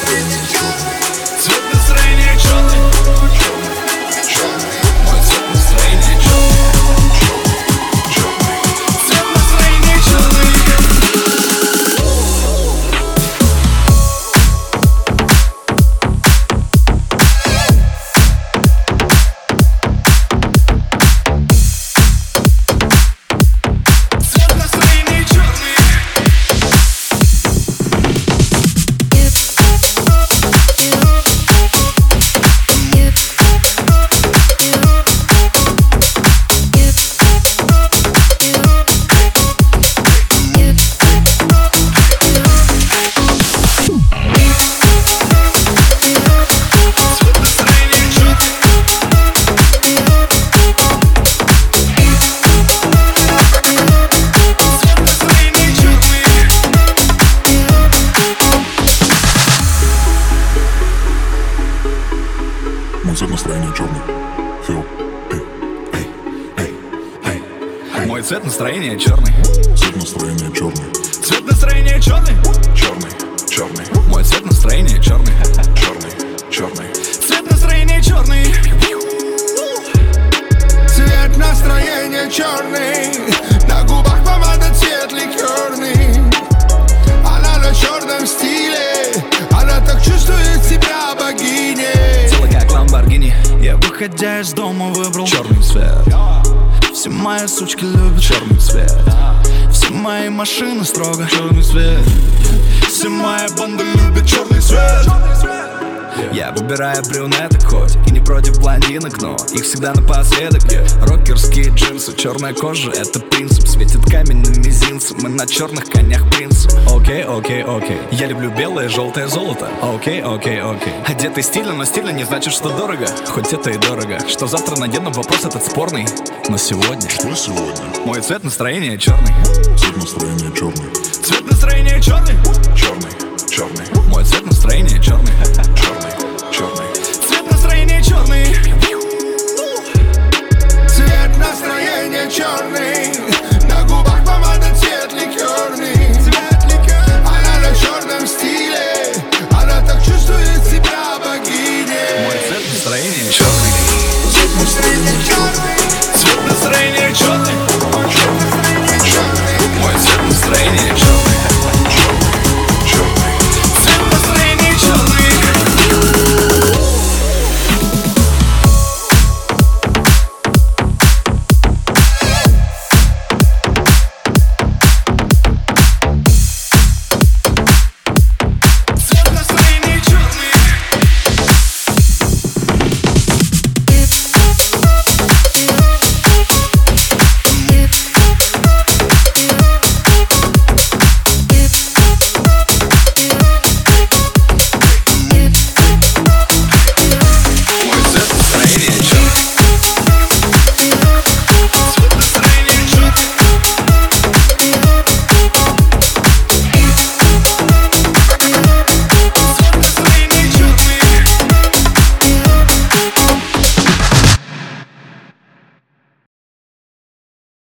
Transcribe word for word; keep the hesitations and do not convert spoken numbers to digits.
Цвет настроения черный. Мой цвет настроения черный. Цвет настроения черный. Мой цвет настроения черный. Фил. Мой цвет настроения черный. Цвет настроения черный. Цвет настроения черный. Черный. Черный. Мой цвет настроения черный. Черный. Черный. Цвет настроения черный. Цвет настроения черный. На губах помада, цвет ликерный. Она на черном стиле. Она так чувствует себя богиней. Тело как Ламборгини. Я, выходя из дома, выбрал черный цвет. Все мои сучки любят черный цвет. Все мои машины строго черный цвет. Все мои банды любят черный цвет. Я выбираю брюнеток хоть и не против блондинок, но их всегда напоследок. Рокерские джинсы, черная кожа — это принцип. Светит камень на мизинце, мы на черных конях принцев. Окей, окей, окей. Я люблю белое, желтое золото. Окей, окей, окей. Одетый стильно, но стильно не значит, что дорого. Хоть это и дорого. Что завтра надену, вопрос этот спорный. Но сегодня Что сегодня? мой цвет настроения черный. Цвет настроения черный. Цвет настроения черный.